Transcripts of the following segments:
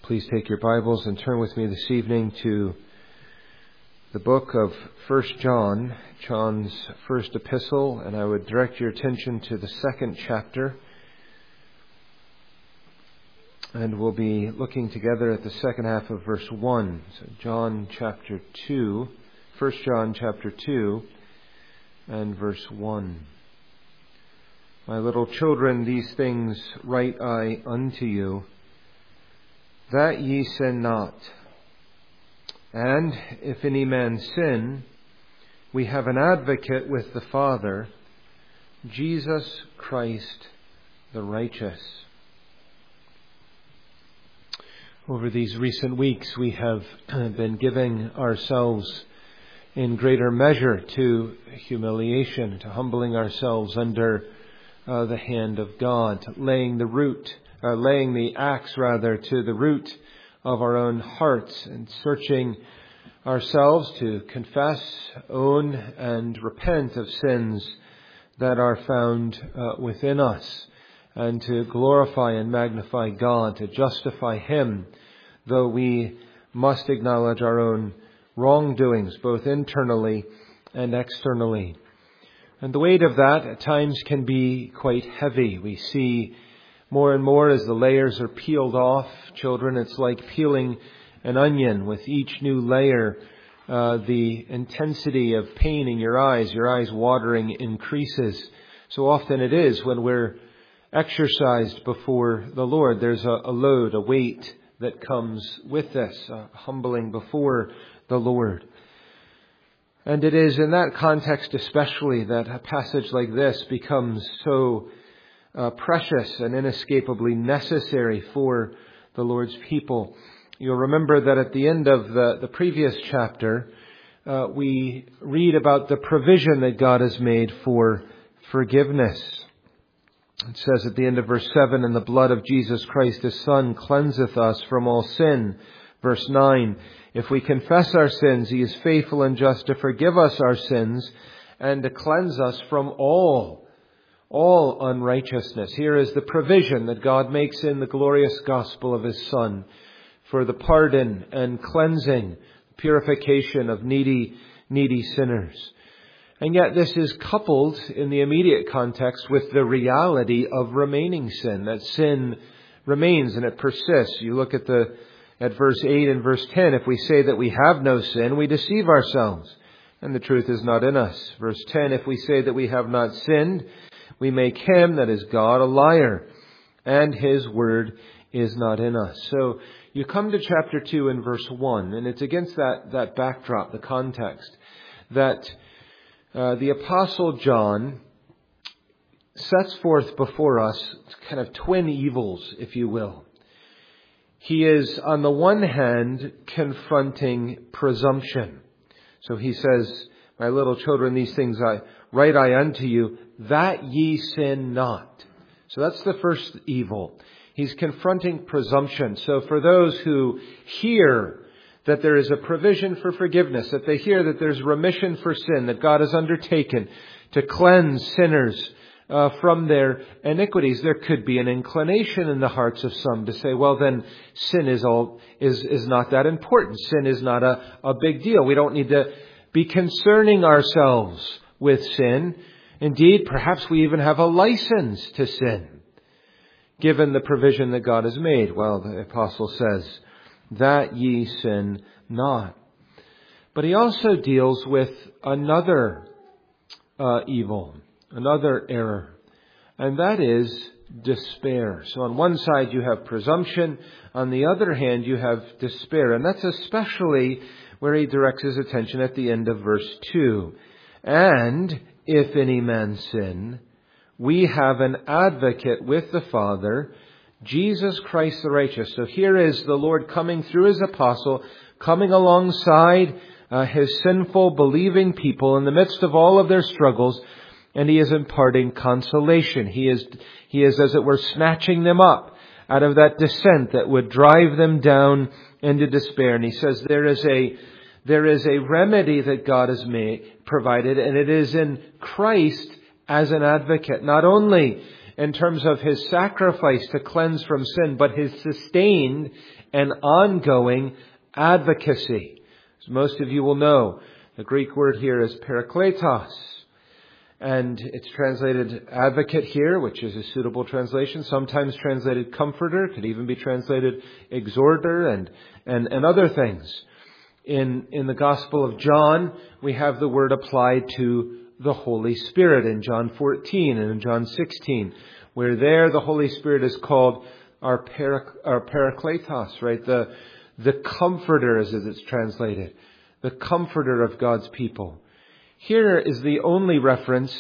Please take your Bibles and turn with me this evening to the book of 1 John, John's first epistle, and I would direct your attention to the second chapter. And we'll be looking together at the second half of verse 1. So John chapter 2, 1 John chapter 2 and verse 1. My little children, these things write I unto you, that ye sin not. And if any man sin, we have an advocate with the Father, Jesus Christ the righteous. Over these recent weeks, we have been giving ourselves in greater measure to humiliation, to humbling ourselves under the hand of God, laying the axe to the root of our own hearts and searching ourselves to confess, own, and repent of sins that are found within us, and to glorify and magnify God, to justify Him, though we must acknowledge our own wrongdoings, both internally and externally. And the weight of that at times can be quite heavy. We see more and more as the layers are peeled off. Children, it's like peeling an onion. With each new layer, the intensity of pain in your eyes watering, increases. So often it is when we're exercised before the Lord. There's a load, a weight that comes with this, humbling before the Lord. And it is in that context especially that a passage like this becomes so precious and inescapably necessary for the Lord's people. You'll remember that at the end of the previous chapter, we read about the provision that God has made for forgiveness. It says at the end of verse 7, "And the blood of Jesus Christ, His Son, cleanseth us from all sin." Verse 9, "If we confess our sins, He is faithful and just to forgive us our sins and to cleanse us from all unrighteousness." Here is the provision that God makes in the glorious gospel of His Son for the pardon and cleansing, purification of needy sinners. And yet this is coupled in the immediate context with the reality of remaining sin, that sin remains and it persists. You look at verse 8 and verse 10, "If we say that we have no sin, we deceive ourselves, and the truth is not in us." Verse 10, "If we say that we have not sinned, we make Him," that is God, "a liar, and His word is not in us." So you come to chapter 2 and verse 1, and it's against that backdrop, the context, that the Apostle John sets forth before us kind of twin evils, if you will. He is, on the one hand, confronting presumption. So he says, "My little children, these things write I unto you, that ye sin not." So that's the first evil. He's confronting presumption. So for those who hear that there is a provision for forgiveness, that they hear that there's remission for sin, that God has undertaken to cleanse sinners from their iniquities, there could be an inclination in the hearts of some to say, well, then sin is not that important. Sin is not a big deal. We don't need to be concerning ourselves with sin. Indeed, perhaps we even have a license to sin, given the provision that God has made. Well, the apostle says, "That ye sin not." But he also deals with another evil, another error, and that is despair. So on one side you have presumption, on the other hand you have despair, and that's especially where he directs his attention at the end of verse 2. "And if any man sin, we have an advocate with the Father, Jesus Christ the righteous." So here is the Lord coming through His apostle, coming alongside His sinful, believing people in the midst of all of their struggles, and He is imparting consolation. He is, as it were, snatching them up out of that descent that would drive them down into despair. And He says there is a remedy that God has provided, and it is in Christ as an advocate. Not only in terms of his sacrifice to cleanse from sin, but his sustained and ongoing advocacy. As most of you will know, the Greek word here is parakletos. And it's translated advocate here, which is a suitable translation. Sometimes translated comforter, could even be translated exhorter and other things. In the Gospel of John, we have the word applied to the Holy Spirit in John 14 and in John 16, where there the Holy Spirit is called our parakletos, right? The comforter, as it's translated. The comforter of God's people. Here is the only reference,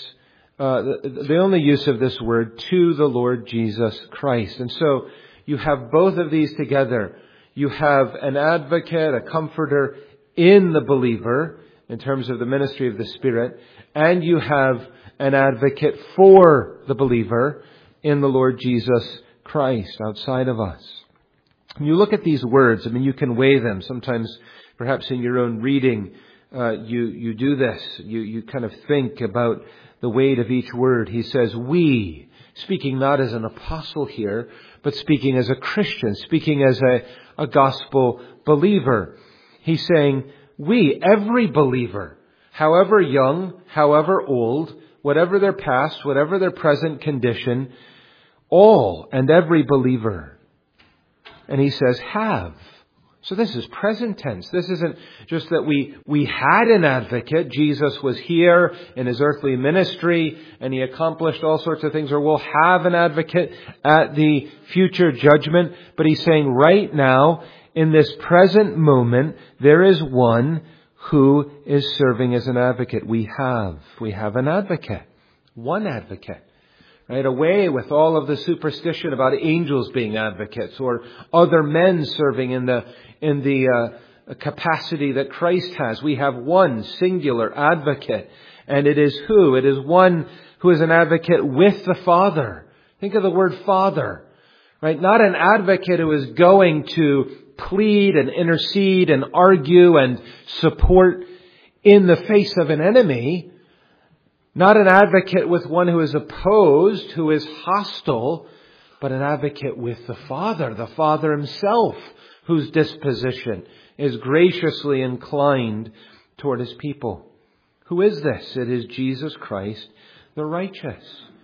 the only use of this word to the Lord Jesus Christ. And so you have both of these together. You have an advocate, a comforter in the believer in terms of the ministry of the Spirit, and you have an advocate for the believer in the Lord Jesus Christ outside of us. When you look at these words, you can weigh them. Sometimes, perhaps in your own reading, you do this. You kind of think about the weight of each word. He says, we, speaking not as an apostle here, but speaking as a Christian, speaking as a gospel believer. He's saying, we, every believer, however young, however old, whatever their past, whatever their present condition, all and every believer. And he says, have. So this is present tense. This isn't just that we had an advocate. Jesus was here in his earthly ministry and he accomplished all sorts of things, or we'll have an advocate at the future judgment. But he's saying right now, in this present moment, there is one who is serving as an advocate. We have an advocate. One advocate. Right, away with all of the superstition about angels being advocates or other men serving in the capacity that Christ has. We have one singular advocate, and it is who? It is one who is an advocate with the Father. Think of the word Father, right? Not an advocate who is going to plead and intercede and argue and support in the face of an enemy. Not an advocate with one who is opposed, who is hostile, but an advocate with the Father himself, whose disposition is graciously inclined toward his people. Who is this? It is Jesus Christ, the righteous.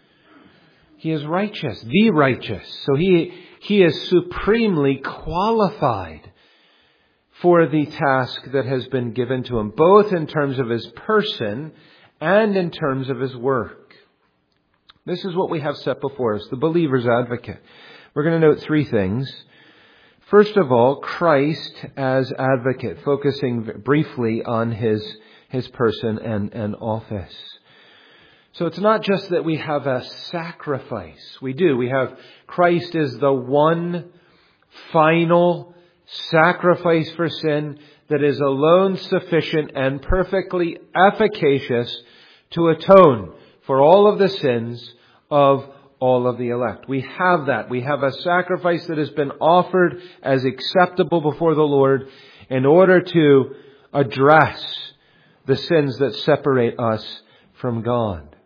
He is righteous, the righteous. So he is supremely qualified for the task that has been given to him, both in terms of his person and in terms of his work. This is what we have set before us, the believer's advocate. We're going to note three things. First of all, Christ as advocate, focusing briefly on his person and office. So it's not just that we have a sacrifice. We do. We have Christ is the one final sacrifice for sin that is alone sufficient and perfectly efficacious to atone for all of the sins of all of the elect. We have that. We have a sacrifice that has been offered as acceptable before the Lord in order to address the sins that separate us from God.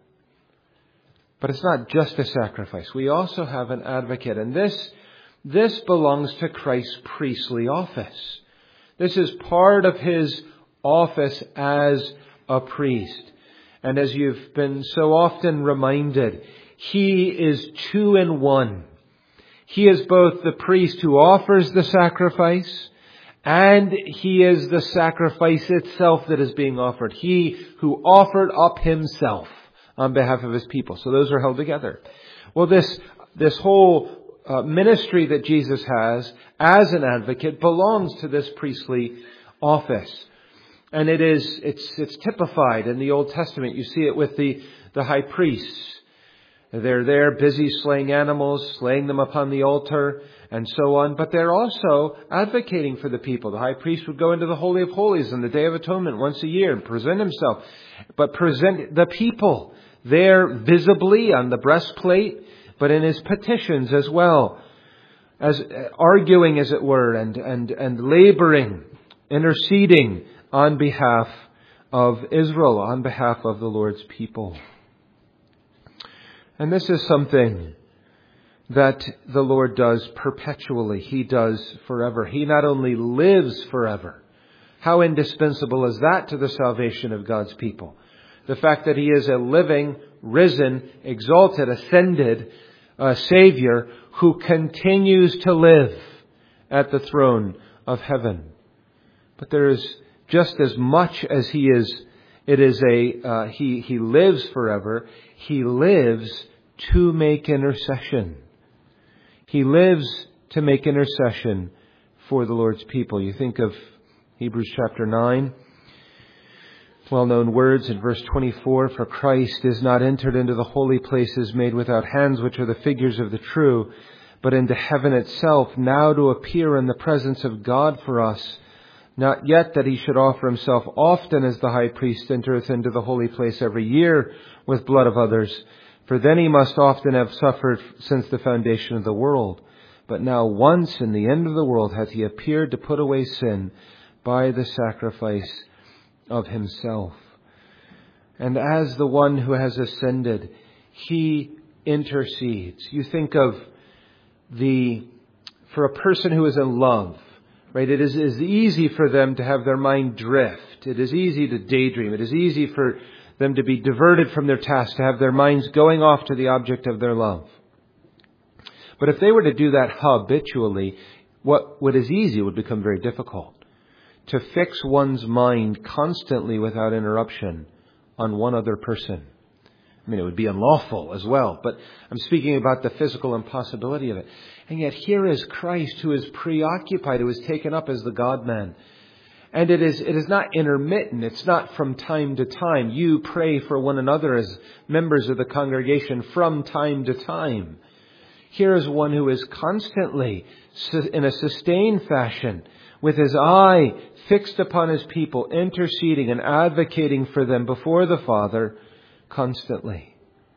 But it's not just a sacrifice. We also have an advocate, and this belongs to Christ's priestly office. This is part of his office as a priest. And as you've been so often reminded, he is two in one. He is both the priest who offers the sacrifice, and he is the sacrifice itself that is being offered. He who offered up himself on behalf of his people. So those are held together. Well, this whole ministry that Jesus has as an advocate belongs to this priestly office. And it's typified in the Old Testament. You see it with the high priests. They're there busy slaying animals, slaying them upon the altar, and so on. But they're also advocating for the people. The high priest would go into the Holy of Holies on the Day of Atonement once a year and present himself. But present the people there visibly on the breastplate, but in his petitions as well, as arguing, as it were, and laboring, interceding on behalf of Israel, on behalf of the Lord's people. And this is something that the Lord does perpetually. He does forever. He not only lives forever. How indispensable is that to the salvation of God's people? The fact that He is a living, risen, exalted, ascended Savior who continues to live at the throne of heaven. But there is just as much as He is, He lives forever. He lives to make intercession. He lives to make intercession for the Lord's people. You think of Hebrews chapter 9. Well-known words in verse 24, "For Christ is not entered into the holy places made without hands, which are the figures of the true, but into heaven itself, now to appear in the presence of God for us. Not yet that He should offer Himself often as the high priest entereth into the holy place every year with blood of others. For then He must often have suffered since the foundation of the world. But now once in the end of the world hath He appeared to put away sin by the sacrifice of Himself." And as the one who has ascended, He intercedes. You think of for a person who is in love, right? It is easy for them to have their mind drift. It is easy to daydream. It is easy for them to be diverted from their task, to have their minds going off to the object of their love. But if they were to do that habitually, what is easy would become very difficult. To fix one's mind constantly without interruption on one other person. I mean, it would be unlawful as well, but I'm speaking about the physical impossibility of it. And yet here is Christ who is preoccupied, who is taken up as the God-man. And it is not intermittent. It's not from time to time. You pray for one another as members of the congregation from time to time. Here is one who is constantly, in a sustained fashion, with His eye fixed upon His people, interceding and advocating for them before the Father constantly.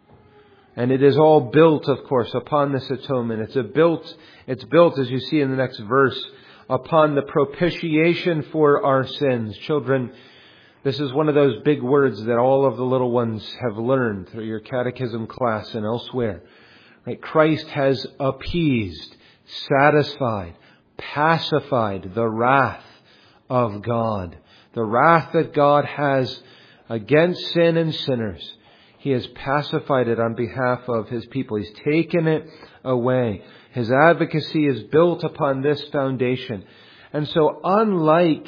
And it is all built, of course, upon this atonement. It's built, as you see in the next verse, upon the propitiation for our sins. Children, this is one of those big words that all of the little ones have learned through your catechism class and elsewhere. Right? Christ has appeased, satisfied, pacified the wrath of God. The wrath that God has against sin and sinners. He has pacified it on behalf of His people. He's taken it away. His advocacy is built upon this foundation. And so unlike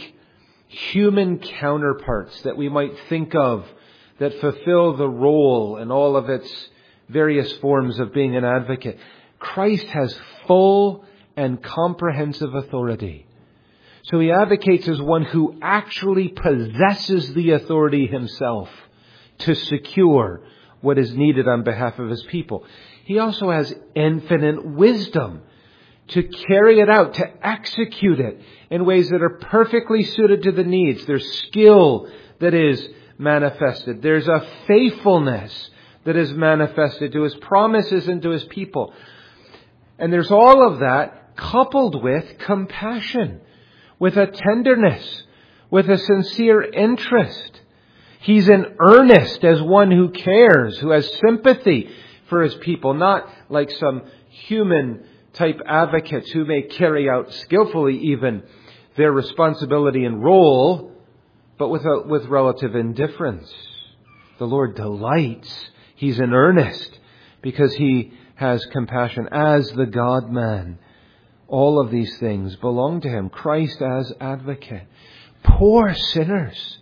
human counterparts that we might think of that fulfill the role in all of its various forms of being an advocate, Christ has full and comprehensive authority. So He advocates as one who actually possesses the authority Himself to secure what is needed on behalf of His people. He also has infinite wisdom to carry it out, to execute it in ways that are perfectly suited to the needs. There's skill that is manifested. There's a faithfulness that is manifested to His promises and to His people. And there's all of that coupled with compassion, with a tenderness, with a sincere interest. He's in earnest as one who cares, who has sympathy for His people, not like some human type advocates who may carry out skillfully even their responsibility and role, but with relative indifference. The Lord delights. He's in earnest because He has compassion as the God-man. All of these things belong to Him. Christ as advocate. Poor sinners.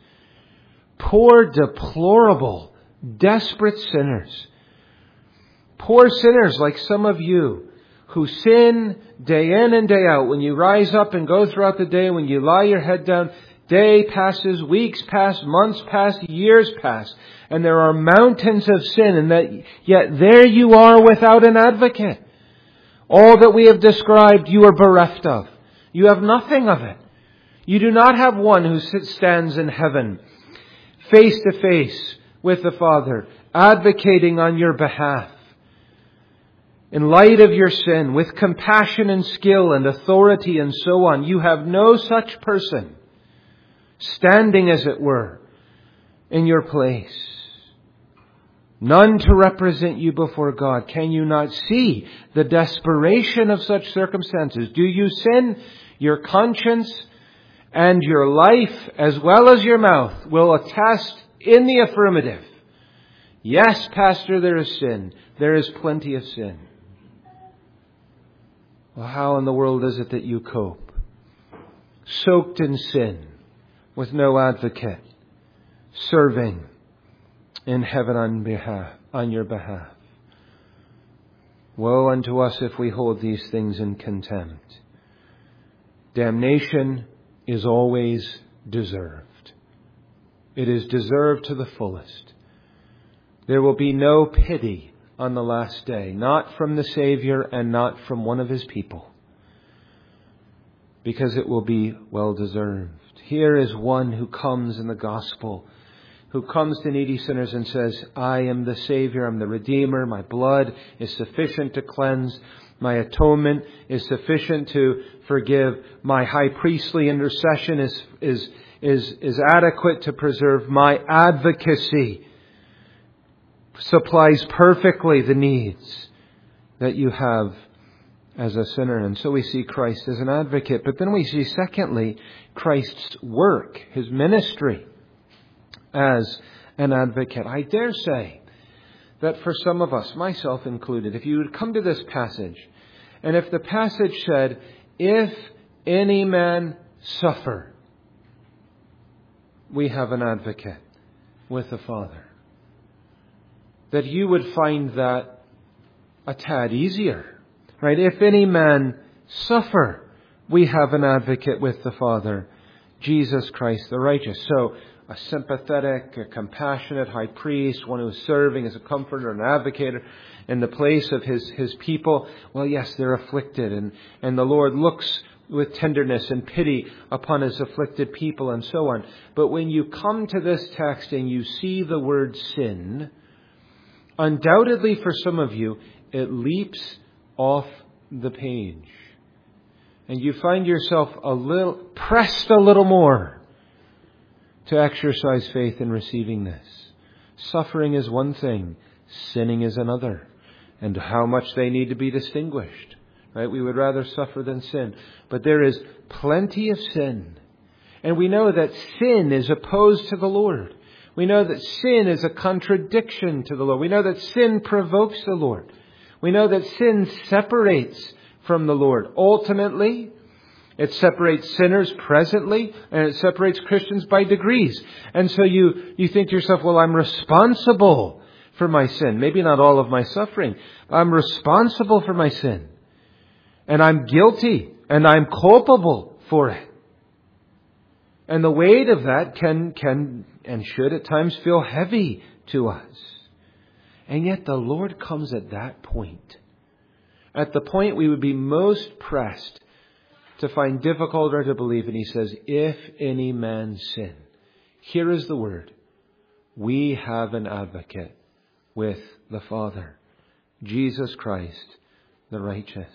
Poor, deplorable, desperate sinners. Poor sinners like some of you who sin day in and day out. When you rise up and go throughout the day, when you lie your head down, day passes, weeks pass, months pass, years pass. And there are mountains of sin, and yet there you are without an advocate. All that we have described you are bereft of. You have nothing of it. You do not have one who stands in heaven face to face with the Father, advocating on your behalf. In light of your sin, with compassion and skill and authority and so on, you have no such person standing, as it were, in your place. None to represent you before God. Can you not see the desperation of such circumstances? Do you sin? Your conscience and your life, as well as your mouth, will attest in the affirmative. Yes, Pastor, there is sin. There is plenty of sin. Well, how in the world is it that you cope? Soaked in sin, with no advocate, serving in heaven on your behalf. Woe unto us if we hold these things in contempt. Damnation is always deserved. It is deserved to the fullest. There will be no pity on the last day, not from the Savior and not from one of His people, because it will be well deserved. Here is one who comes in the gospel, who comes to needy sinners and says, I am the Savior, I'm the Redeemer, my blood is sufficient to cleanse, my atonement is sufficient to forgive, my high priestly intercession is adequate to preserve, my advocacy supplies perfectly the needs that you have as a sinner. And so we see Christ as an advocate. But then we see, secondly, Christ's work, His ministry as an advocate. I dare say that for some of us, myself included, if you would come to this passage, and if the passage said, if any man suffer, we have an advocate with the Father, that you would find that a tad easier, right? If any man suffer, we have an advocate with the Father, Jesus Christ the righteous. So a sympathetic, a compassionate high priest, one who is serving as a comforter and advocate in the place of his people. Well, yes, they're afflicted, and the Lord looks with tenderness and pity upon His afflicted people and so on. But when you come to this text and you see the word sin, undoubtedly for some of you, it leaps off the page. And you find yourself pressed a little more to exercise faith in receiving this. Suffering is one thing, sinning is another. And how much they need to be distinguished. Right? We would rather suffer than sin. But there is plenty of sin. And we know that sin is opposed to the Lord. We know that sin is a contradiction to the Lord. We know that sin provokes the Lord. We know that sin separates from the Lord. Ultimately, it separates sinners presently, and it separates Christians by degrees. And so you think to yourself, well, I'm responsible for my sin. Maybe not all of my suffering. I'm responsible for my sin. And I'm guilty, and I'm culpable for it. And the weight of that can and should at times feel heavy to us. And yet the Lord comes at that point. At the point we would be most pressed to find difficult or to believe. And He says, if any man sin. Here is the word. We have an advocate with the Father, Jesus Christ, the righteous.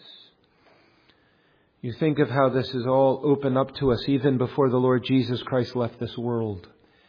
You think of how this is all open up to us even before the Lord Jesus Christ left this world.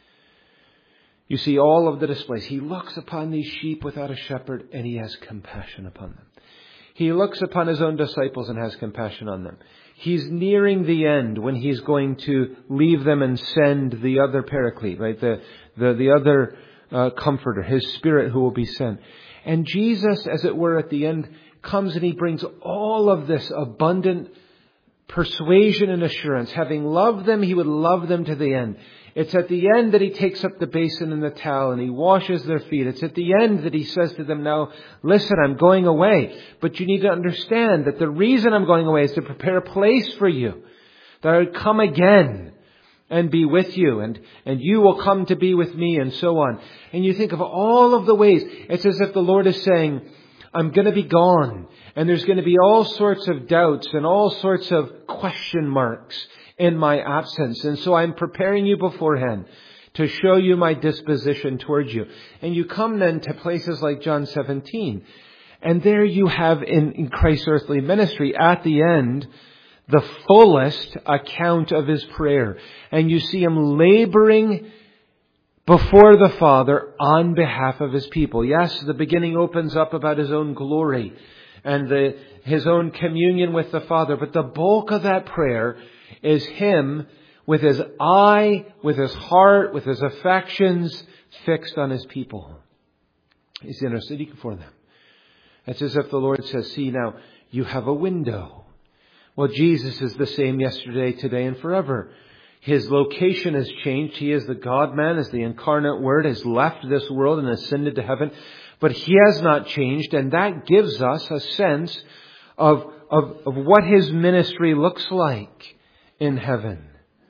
You see all of the displays. He looks upon these sheep without a shepherd and He has compassion upon them. He looks upon His own disciples and has compassion on them. He's nearing the end when He's going to leave them and send the other Paraclete, right? The other Comforter, His Spirit who will be sent. And Jesus, as it were, at the end comes and He brings all of this abundant persuasion and assurance. Having loved them, He would love them to the end. It's at the end that He takes up the basin and the towel and He washes their feet. It's at the end that He says to them, now, listen, I'm going away. But you need to understand that the reason I'm going away is to prepare a place for you. That I would come again and be with you. And you will come to be with me and so on. And you think of all of the ways. It's as if the Lord is saying, I'm going to be gone. And there's going to be all sorts of doubts and all sorts of question marks in my absence. And so I'm preparing you beforehand to show you my disposition towards you. And you come then to places like John 17. And there you have in Christ's earthly ministry at the end the fullest account of His prayer. And you see Him laboring before the Father on behalf of His people. Yes, the beginning opens up about His own glory and His own communion with the Father. But the bulk of that prayer is Him with His eye, with His heart, with His affections fixed on His people. He's interceding for them. It's as if the Lord says, see now, you have a window. Well, Jesus is the same yesterday, today, and forever. His location has changed. He is the God-man, as the incarnate Word, has left this world and ascended to heaven. But He has not changed, and that gives us a sense of what His ministry looks like in heaven.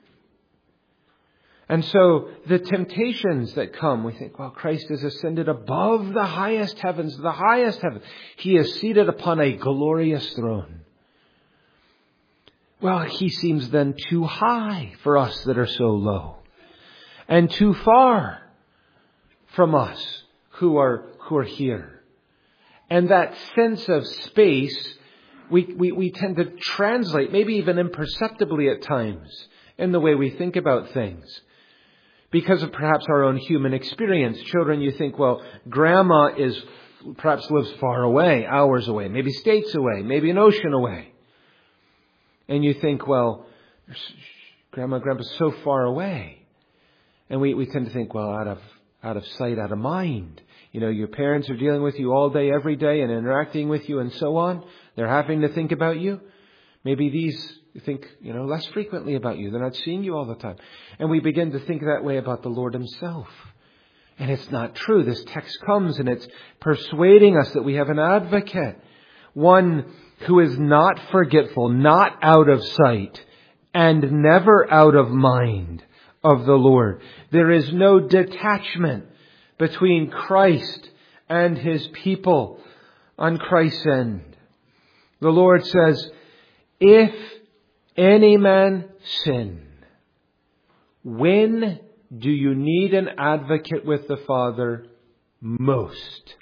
And so the temptations that come, we think, well, Christ has ascended above the highest heavens, the highest heaven. He is seated upon a glorious throne. Well, He seems then too high for us that are so low, and too far from us who are here. And that sense of space, we tend to translate, maybe even imperceptibly at times, in the way we think about things, because of perhaps our own human experience. Children, you think, well, Grandma perhaps lives far away, hours away, maybe states away, maybe an ocean away. And you think, well, Grandpa's so far away. And we tend to think, well, out of sight, out of mind. You know, your parents are dealing with you all day, every day, and interacting with you and so on. They're having to think about you. Maybe these think, less frequently about you. They're not seeing you all the time. And we begin to think that way about the Lord Himself. And it's not true. This text comes and it's persuading us that we have an advocate. One who is not forgetful, not out of sight, and never out of mind of the Lord. There is no detachment between Christ and His people on Christ's end. The Lord says, if any man sin, when do you need an advocate with the Father most?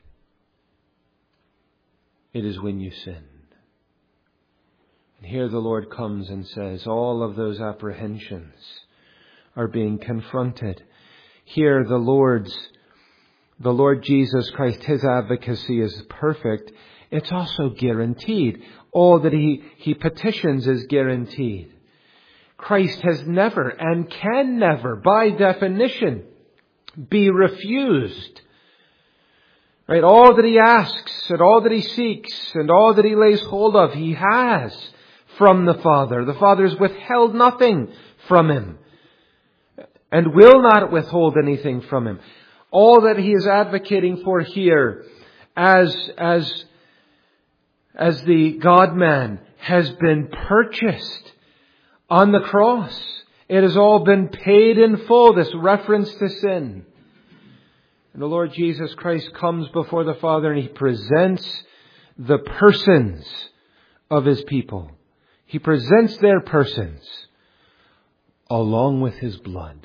It is when you sin. And here the Lord comes and says all of those apprehensions are being confronted. Here the Lord Jesus Christ, His advocacy is perfect. It's also guaranteed. All that He petitions is guaranteed. Christ has never and can never, by definition, be refused. Right? All that He asks and all that He seeks and all that He lays hold of, He has from the Father. The Father has withheld nothing from Him and will not withhold anything from Him. All that He is advocating for here as the God-man has been purchased on the cross. It has all been paid in full, this reference to sin. And the Lord Jesus Christ comes before the Father and He presents the persons of His people. He presents their persons along with His blood.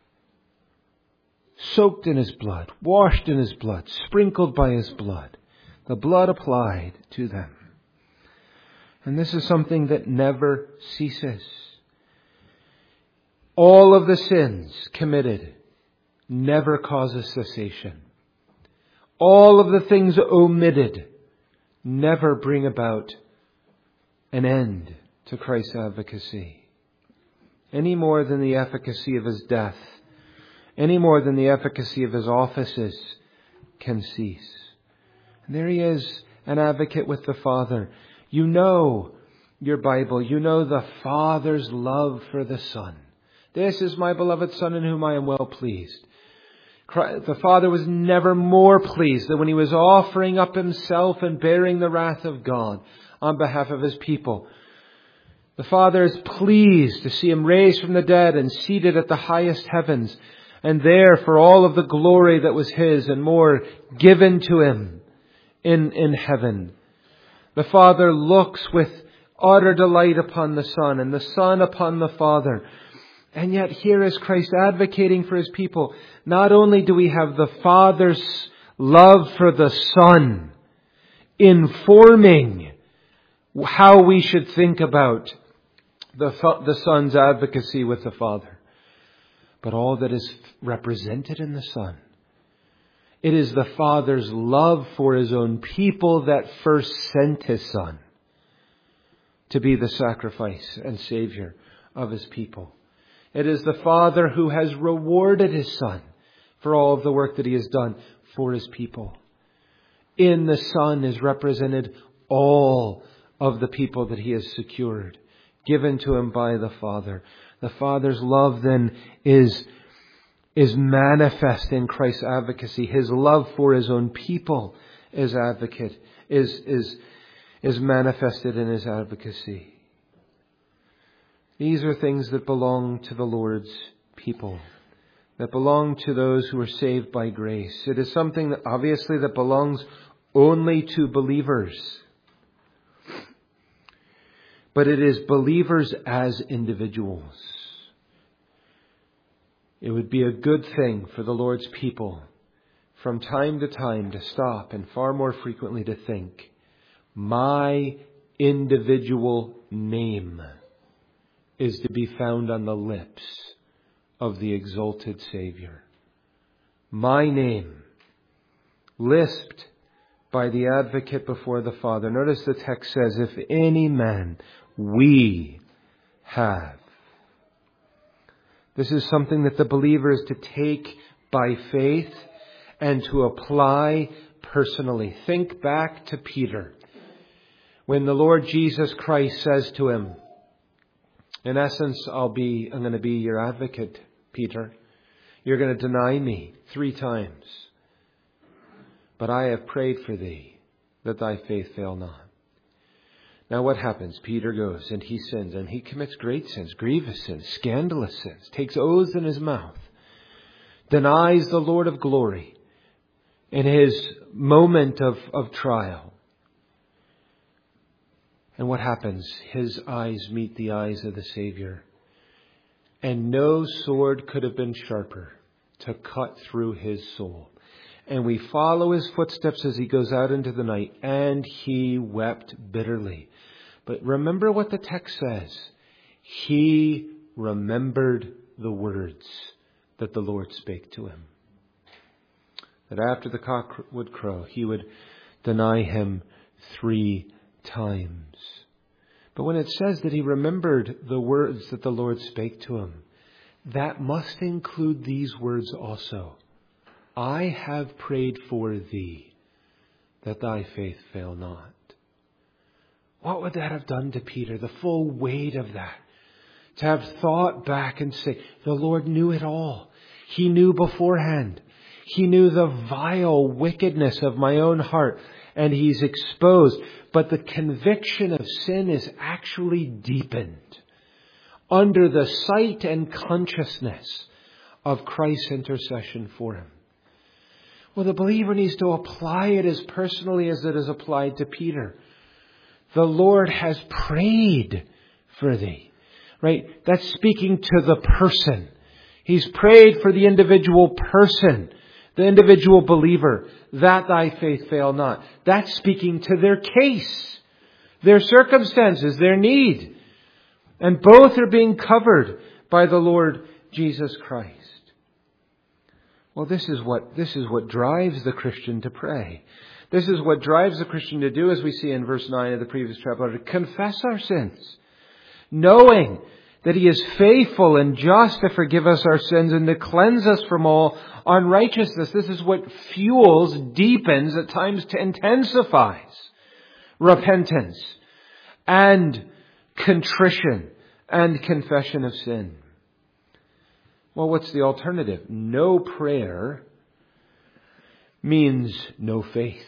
Soaked in His blood, washed in His blood, sprinkled by His blood. The blood applied to them. And this is something that never ceases. All of the sins committed never causes cessation. All of the things omitted never bring about an end to Christ's advocacy. Any more than the efficacy of His death, any more than the efficacy of His offices can cease. And there He is, an advocate with the Father. You know your Bible. You know the Father's love for the Son. This is my beloved Son in whom I am well pleased. The Father was never more pleased than when He was offering up Himself and bearing the wrath of God on behalf of His people. The Father is pleased to see Him raised from the dead and seated at the highest heavens, and there for all of the glory that was His and more given to Him in heaven. The Father looks with utter delight upon the Son and the Son upon the Father. And yet here is Christ advocating for His people. Not only do we have the Father's love for the Son informing how we should think about the Son's advocacy with the Father, but all that is represented in the Son. It is the Father's love for His own people that first sent His Son to be the sacrifice and Savior of His people. It is the Father who has rewarded His Son for all of the work that He has done for His people. In the Son is represented all of the people that He has secured, given to Him by the Father. The Father's love then is manifest in Christ's advocacy. His love for His own people is manifested in His advocacy. These are things that belong to the Lord's people, that belong to those who are saved by grace. It is something that obviously that belongs only to believers. But it is believers as individuals. It would be a good thing for the Lord's people from time to time to stop and far more frequently to think, my individual name is to be found on the lips of the exalted Savior. My name, lisped by the advocate before the Father. Notice the text says, if any man we have. This is something that the believer is to take by faith and to apply personally. Think back to Peter, when the Lord Jesus Christ says to him, in essence, I'm going to be your advocate, Peter. You're going to deny me 3 times. But I have prayed for thee, that thy faith fail not. Now what happens? Peter goes and he sins, and he commits great sins, grievous sins, scandalous sins, takes oaths in his mouth, denies the Lord of glory in his moment of trial. And what happens? His eyes meet the eyes of the Savior. And no sword could have been sharper to cut through his soul. And we follow his footsteps as he goes out into the night. And he wept bitterly. But remember what the text says. He remembered the words that the Lord spake to him. That after the cock would crow, he would deny him 3 times. But when it says that he remembered the words that the Lord spake to him, that must include these words also. I have prayed for thee, that thy faith fail not. What would that have done to Peter? The full weight of that. To have thought back and say, the Lord knew it all. He knew beforehand. He knew the vile wickedness of my own heart. And He's exposed. But the conviction of sin is actually deepened under the sight and consciousness of Christ's intercession for him. Well, the believer needs to apply it as personally as it is applied to Peter. The Lord has prayed for thee. Right? That's speaking to the person. He's prayed for the individual person, the individual believer, that thy faith fail not. That's speaking to their case, their circumstances, their need. And both are being covered by the Lord Jesus Christ. Well, this is what drives the Christian to pray. This is what drives the Christian to do, as we see in verse 9 of the previous chapter, to confess our sins, knowing that He is faithful and just to forgive us our sins and to cleanse us from all unrighteousness. This is what fuels, deepens, at times intensifies repentance and contrition and confession of sin. Well, what's the alternative? No prayer means no faith.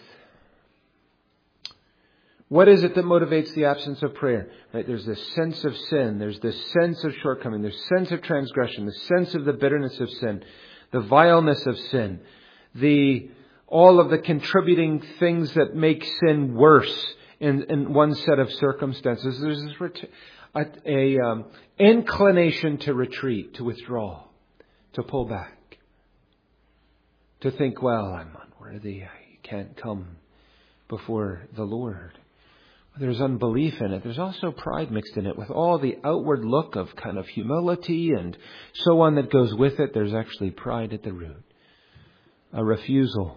What is it that motivates the absence of prayer? Right? There's this sense of sin. There's this sense of shortcoming. There's sense of transgression. The sense of the bitterness of sin. The vileness of sin. All of the contributing things that make sin worse in one set of circumstances. There's this inclination to retreat, to withdraw, to pull back. To think, well, I'm unworthy. I can't come before the Lord. there's unbelief in it. There's also pride mixed in it. With all the outward look of kind of humility and so on that goes with it, there's actually pride at the root. A refusal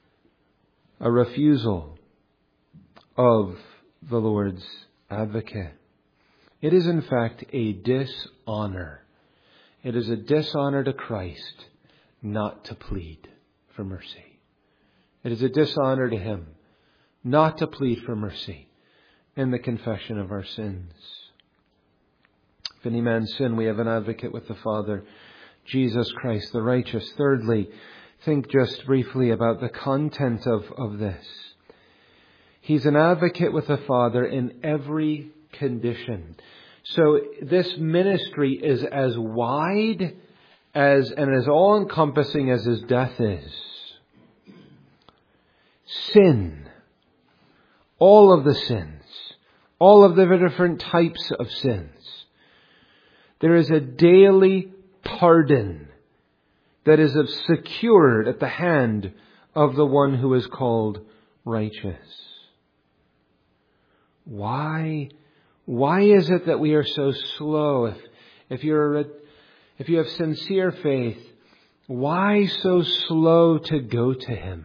of the Lord's advocate. It is in fact a dishonor. It is a dishonor to Christ not to plead for mercy. It is a dishonor to Him not to plead for mercy in the confession of our sins. If any man sin, we have an advocate with the Father, Jesus Christ the righteous. Thirdly, think just briefly about the content of this. He's an advocate with the Father in every condition. So this ministry is as wide and as all-encompassing as His death is. Sin, all of the sins, all of the different types of sins. There is a daily pardon that is secured at the hand of the one who is called righteous. Why is it that we are so slow? If you have sincere faith, why so slow to go to Him?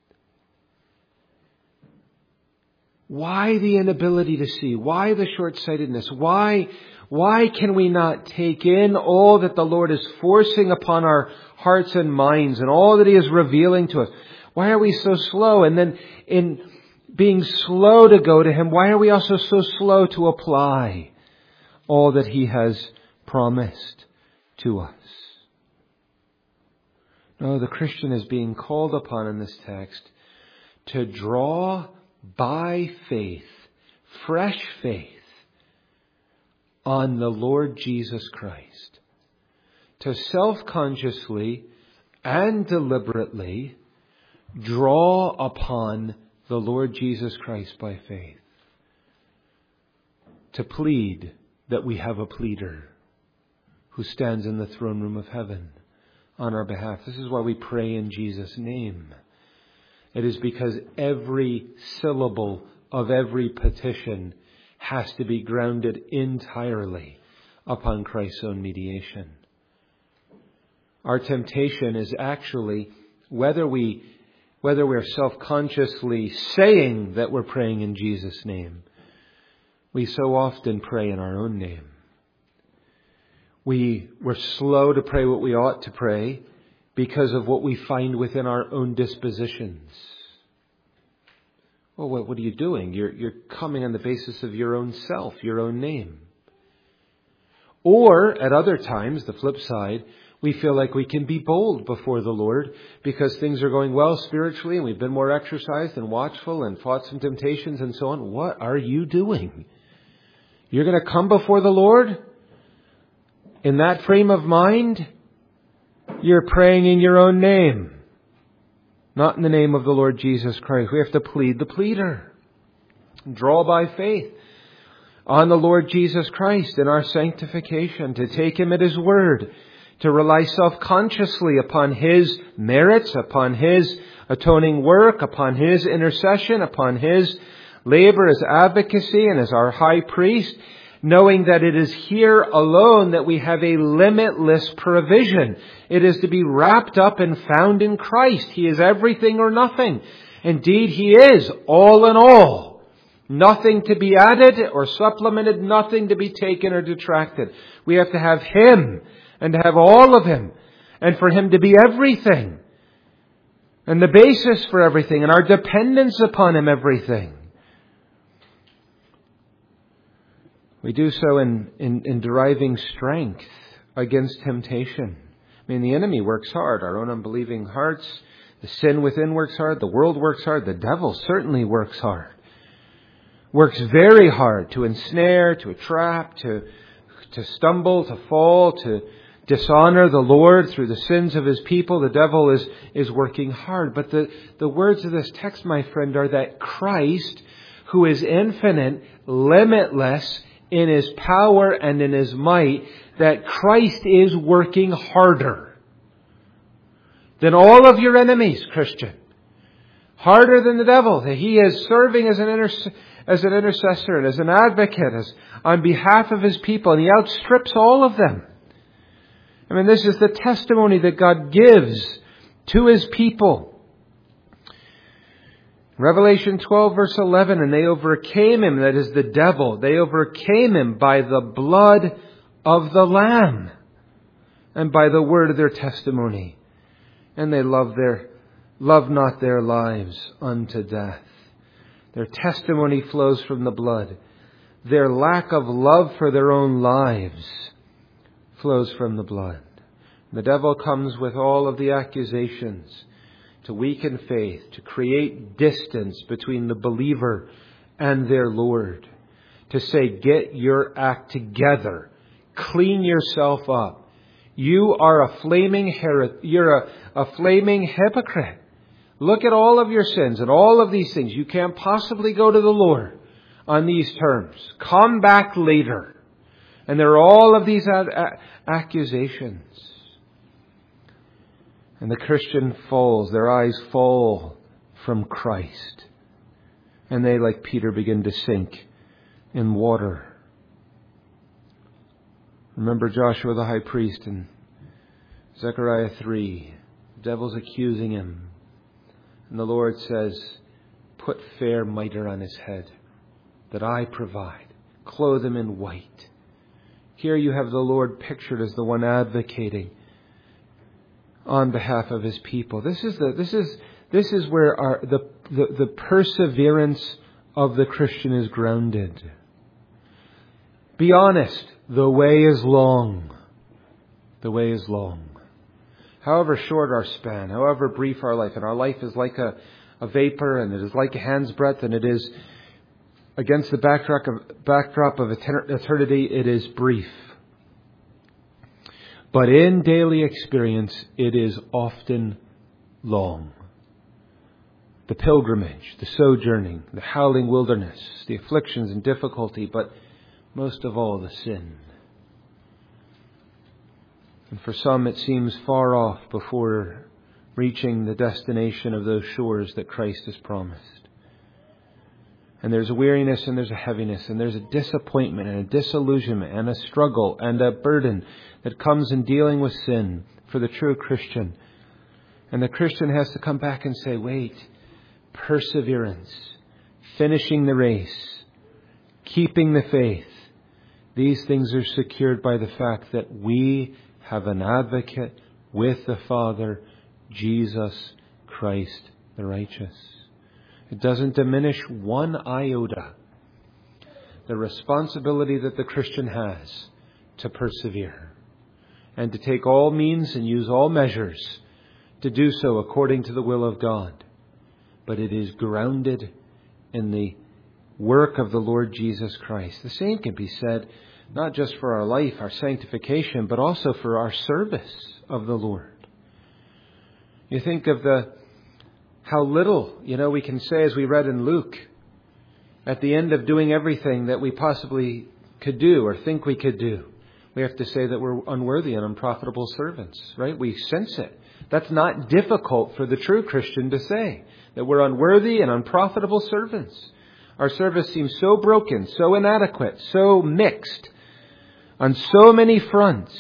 Why the inability to see? Why the short-sightedness? Why can we not take in all that the Lord is forcing upon our hearts and minds and all that He is revealing to us? Why are we so slow? And then in being slow to go to Him, why are we also so slow to apply all that He has promised to us? No, the Christian is being called upon in this text to draw by faith, fresh faith, on the Lord Jesus Christ. To self-consciously and deliberately draw upon the Lord Jesus Christ by faith. To plead that we have a pleader who stands in the throne room of heaven on our behalf. This is why we pray in Jesus' name. It is because every syllable of every petition has to be grounded entirely upon Christ's own mediation. Our temptation is actually, whether we're self-consciously saying that we're praying in Jesus' name, we so often pray in our own name. We're slow to pray what we ought to pray because of what we find within our own dispositions. Well, what are you doing? You're coming on the basis of your own self, your own name. Or, at other times, the flip side, we feel like we can be bold before the Lord because things are going well spiritually and we've been more exercised and watchful and fought some temptations and so on. What are you doing? You're going to come before the Lord in that frame of mind? You're praying in your own name, not in the name of the Lord Jesus Christ. We have to plead the pleader. Draw by faith on the Lord Jesus Christ in our sanctification, to take Him at His word, to rely self-consciously upon His merits, upon His atoning work, upon His intercession, upon His labor as advocacy and as our high priest, knowing that it is here alone that we have a limitless provision. It is to be wrapped up and found in Christ. He is everything or nothing. Indeed, He is all in all. Nothing to be added or supplemented, nothing to be taken or detracted. We have to have Him and to have all of Him and for Him to be everything and the basis for everything and our dependence upon Him everything. We do so in deriving strength against temptation. I mean, the enemy works hard. Our own unbelieving hearts, the sin within works hard. The world works hard. The devil certainly works hard. Works very hard to ensnare, to trap, to stumble, to fall, to dishonor the Lord through the sins of His people. The devil is working hard. But the words of this text, my friend, are that Christ, who is infinite, limitless, in His power and in His might, that Christ is working harder than all of your enemies, Christian. Harder than the devil. That He is serving as as an intercessor and as an advocate, as on behalf of His people, and He outstrips all of them. I mean, this is the testimony that God gives to His people. Revelation 12 verse 11, and they overcame him, that is the devil, they overcame him by the blood of the Lamb and by the word of their testimony. And they loved not their lives unto death. Their testimony flows from the blood. Their lack of love for their own lives flows from the blood. The devil comes with all of the accusations to weaken faith, to create distance between the believer and their Lord, to say, get your act together, clean yourself up. You are a flaming you're a flaming hypocrite. Look at all of your sins and all of these things. You can't possibly go to the Lord on these terms. Come back later. And there are all of these accusations. And the Christian falls, their eyes fall from Christ. And they, like Peter, begin to sink in water. Remember Joshua the high priest in Zechariah 3. The devil's accusing him. And the Lord says, put fair mitre on his head that I provide. Clothe him in white. Here you have the Lord pictured as the one advocating on behalf of His people. This is where the perseverance of the Christian is grounded. Be honest. The way is long. The way is long. However short our span, however brief our life, and our life is like a vapor, and it is like a hand's breadth, and it is against the backdrop of eternity, it is brief. But in daily experience, it is often long. The pilgrimage, the sojourning, the howling wilderness, the afflictions and difficulty, but most of all, the sin. And for some, it seems far off before reaching the destination of those shores that Christ has promised. And there's a weariness and there's a heaviness and there's a disappointment and a disillusionment and a struggle and a burden that comes in dealing with sin for the true Christian. And the Christian has to come back and say, wait, perseverance, finishing the race, keeping the faith. These things are secured by the fact that we have an advocate with the Father, Jesus Christ the righteous. It doesn't diminish one iota the responsibility that the Christian has to persevere and to take all means and use all measures to do so according to the will of God. But it is grounded in the work of the Lord Jesus Christ. The same can be said not just for our life, our sanctification, but also for our service of the Lord. You think of how little, we can say, as we read in Luke, at the end of doing everything that we possibly could do or think we could do, we have to say that we're unworthy and unprofitable servants, right? We sense it. That's not difficult for the true Christian to say, that we're unworthy and unprofitable servants. Our service seems so broken, so inadequate, so mixed, on so many fronts.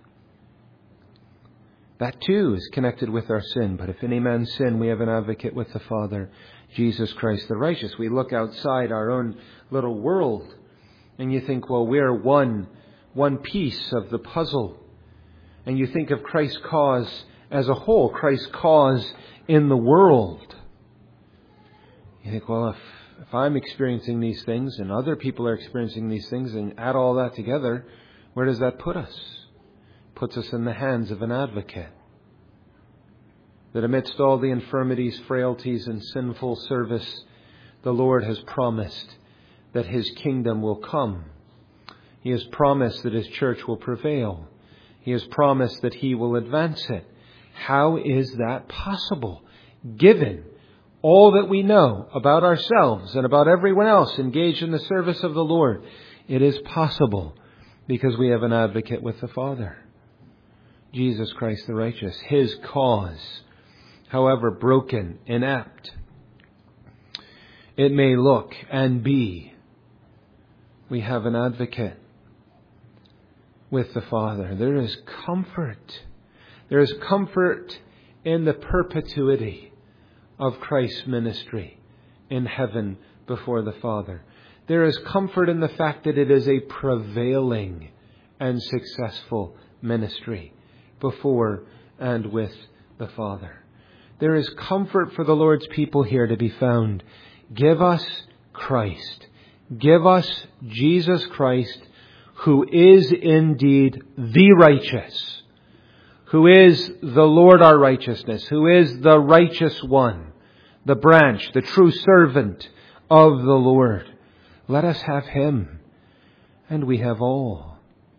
That too is connected with our sin. But if any man sin, we have an advocate with the Father, Jesus Christ the righteous. We look outside our own little world and you think, well, we're one piece of the puzzle. And you think of Christ's cause as a whole, Christ's cause in the world. You think, well, if I'm experiencing these things and other people are experiencing these things and add all that together, where does that put us? Puts us in the hands of an advocate. That amidst all the infirmities, frailties, and sinful service, the Lord has promised that His kingdom will come. He has promised that His church will prevail. He has promised that He will advance it. How is that possible? Given all that we know about ourselves and about everyone else engaged in the service of the Lord, it is possible because we have an advocate with the Father, Jesus Christ the righteous. His cause, however broken, inept, it may look and be, we have an advocate with the Father. There is comfort. There is comfort in the perpetuity of Christ's ministry in heaven before the Father. There is comfort in the fact that it is a prevailing and successful ministry before and with the Father. There is comfort for the Lord's people here to be found. Give us Christ. Give us Jesus Christ, who is indeed the righteous, who is the Lord our righteousness, who is the righteous one, the branch, the true servant of the Lord. Let us have Him, and we have all.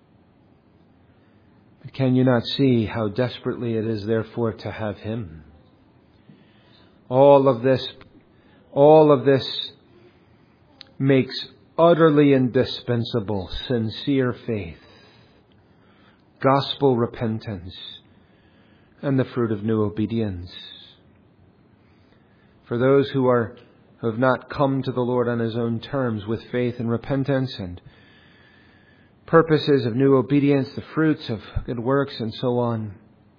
But can you not see how desperately it is, therefore, to have Him? All of this makes utterly indispensable sincere faith, gospel repentance, and the fruit of new obedience. For those who have not come to the Lord on His own terms with faith and repentance and purposes of new obedience, the fruits of good works and so on,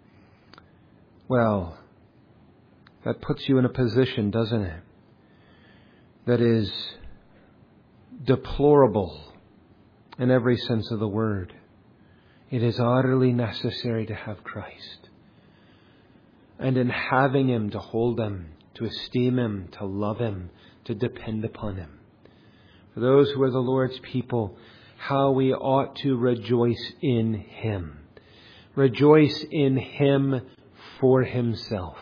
well, that puts you in a position, doesn't it, that is deplorable in every sense of the word. It is utterly necessary to have Christ. And in having Him, to hold Him, to esteem Him, to love Him, to depend upon Him. For those who are the Lord's people, how we ought to rejoice in Him. Rejoice in Him for Himself.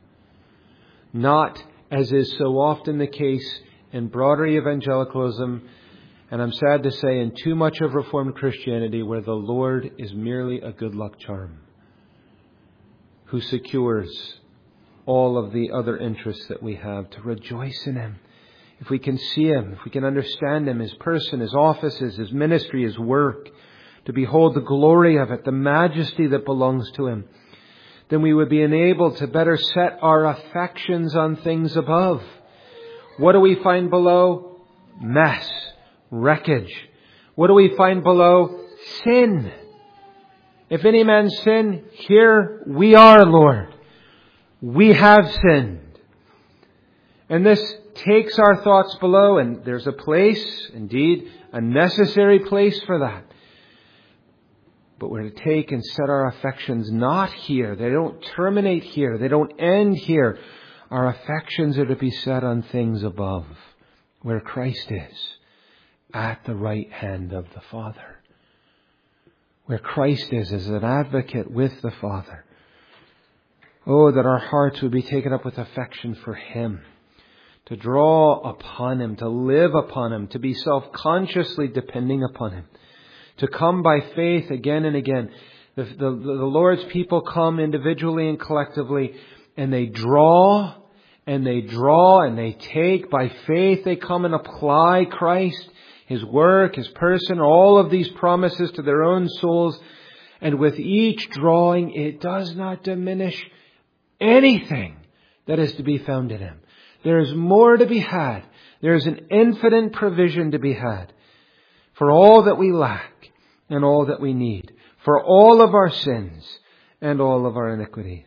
Not, as is so often the case in broader evangelicalism, and I'm sad to say in too much of Reformed Christianity, where the Lord is merely a good luck charm who secures all of the other interests that we have. To rejoice in Him. If we can see Him, if we can understand Him, His person, His offices, His ministry, His work, to behold the glory of it, the majesty that belongs to Him, then we would be enabled to better set our affections on things above. What do we find below? Mess, wreckage. What do we find below? Sin. If any man sin, here we are, Lord. We have sinned. And this takes our thoughts below, and there's a place, indeed, a necessary place for that. But we're to take and set our affections not here. They don't terminate here. They don't end here. Our affections are to be set on things above, where Christ is, at the right hand of the Father. Where Christ is as an advocate with the Father. Oh, that our hearts would be taken up with affection for Him, to draw upon Him, to live upon Him, to be self-consciously depending upon Him, to come by faith again and again. The Lord's people come individually and collectively, and they draw, and they draw, and they take. By faith they come and apply Christ, His work, His person, all of these promises to their own souls. And with each drawing, it does not diminish anything that is to be found in Him. There is more to be had. There is an infinite provision to be had for all that we lack and all that we need, for all of our sins and all of our iniquities.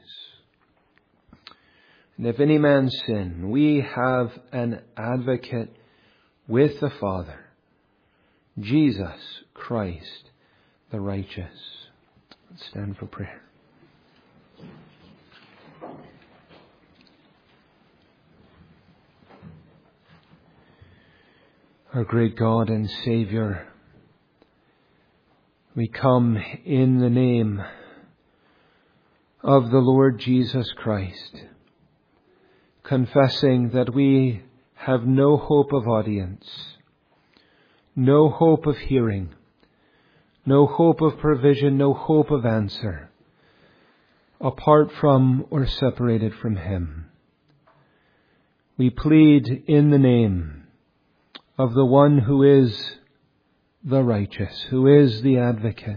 And if any man sin, we have an advocate with the Father, Jesus Christ the righteous. Let's stand for prayer. Our great God and Savior, we come in the name of the Lord Jesus Christ, confessing that we have no hope of audience, no hope of hearing, no hope of provision, no hope of answer, apart from or separated from Him. We plead in the name of the one who is the righteous, who is the advocate.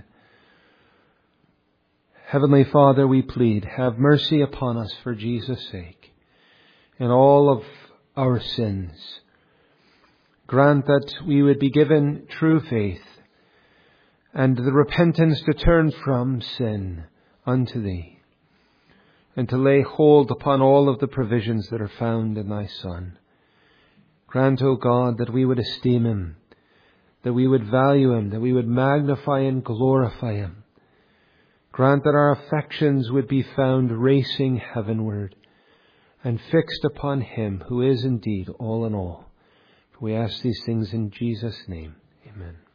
Heavenly Father, we plead, have mercy upon us for Jesus' sake, in all of our sins, Grant that we would be given true faith and the repentance to turn from sin unto Thee, and to lay hold upon all of the provisions that are found in Thy Son. Grant, O God, that we would esteem Him, that we would value Him, that we would magnify and glorify Him. Grant that our affections would be found racing heavenward and fixed upon Him who is indeed all in all. For we ask these things in Jesus' name. Amen.